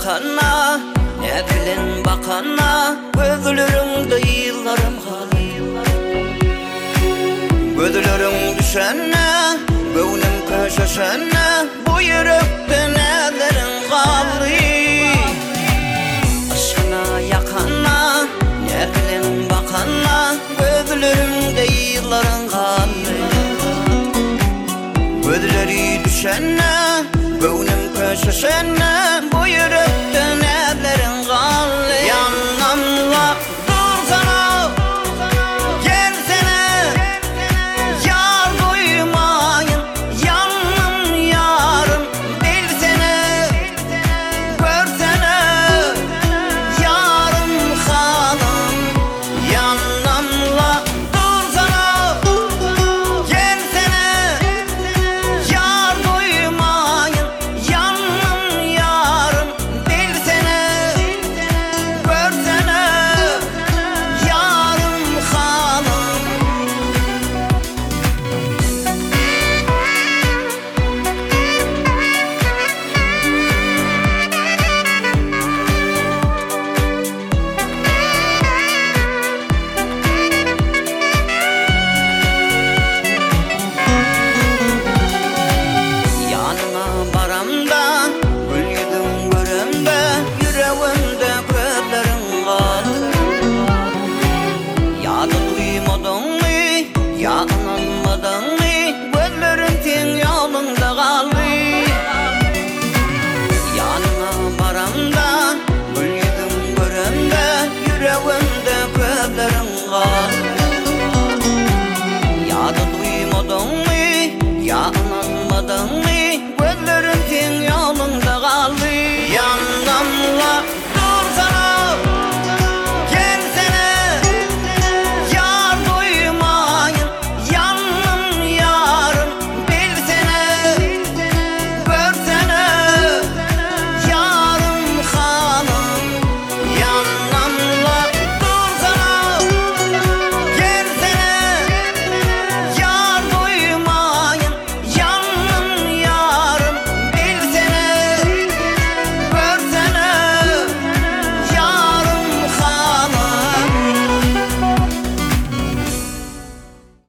yakana, ne bilin bakana, gözlerimde yıllarım halı. Gözlerim düşene, gönlüm köşesine, bu yürekte nelerin kaldı. Aşkına yakana, ne bilin bakana, gözlerimde yılların kaldı. Gözleri düşene, gönlüm köşesine, bu yürekte nelerin kaldı.